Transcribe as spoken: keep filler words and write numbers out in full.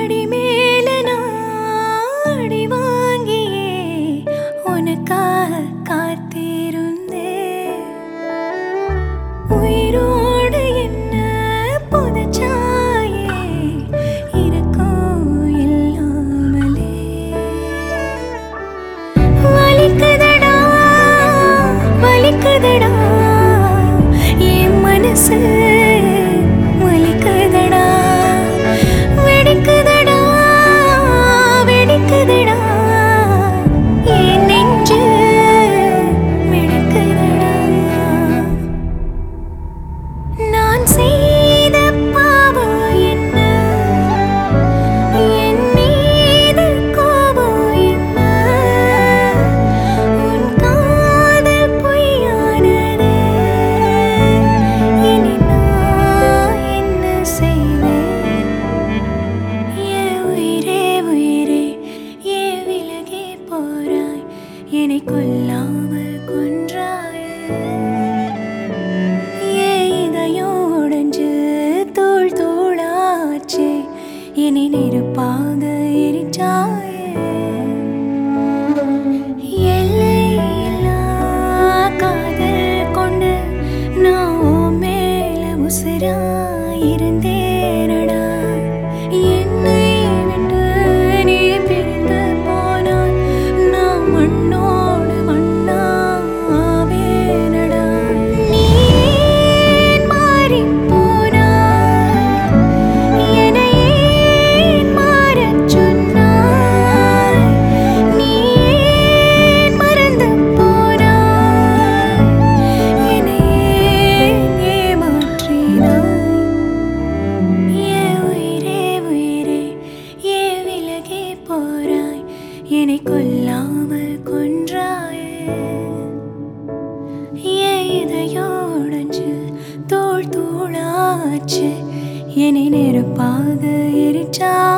அடி மேல நாடி வாங்கியே உனக்காக காத்திருந்தே உயிரோடு என்ன புதைச்சாயே இருக்கும் இல்லாமலே வலிக்குதடா வலிக்குதடா என் மனசு வலிக்குதடா வெடிக்குதடா வெடிக்குதடா என் நெஞ்சு வெடிக்குதடா நான் செய்த பாவம் என்ன என் மீது கோபம் என்ன உன் காதல் பொய்யானது இனி நான் என்ன செய்வேன் என் உயிரே உயிரே ஏன் விலகி போறாய் என்னை கொல்லாமல் கொன்றாயே ஏன் இதயம் உடைஞ்சு தூள் தூளாச்சு என்னை நெருப்பாக எரிச்சாயே எல்லையில்லா காதல் கொண்டு நான் உன் மேல உசுரா இருந்தேனடா என்னை விட்டு நீ பிரிந்து போனால் நான் மண்ணோடு மண்ணாவேனடா நீ ஏன் மாறிப் போனாய் என்னை ஏன் மாறச் சொன்னாய் நீ ஏன் மறந்து போனாய் என்னை ஏன் ஏமாற்றினாய் என் உயிரே உயிரே ஏன் விலகி போறாய் என்னை கொல்லாமல் கொன்றாயே ஏன் இதயம் உடைஞ்சு தூள் தூளாச்சு என்னை நெருப்பாக எரிச்சாயே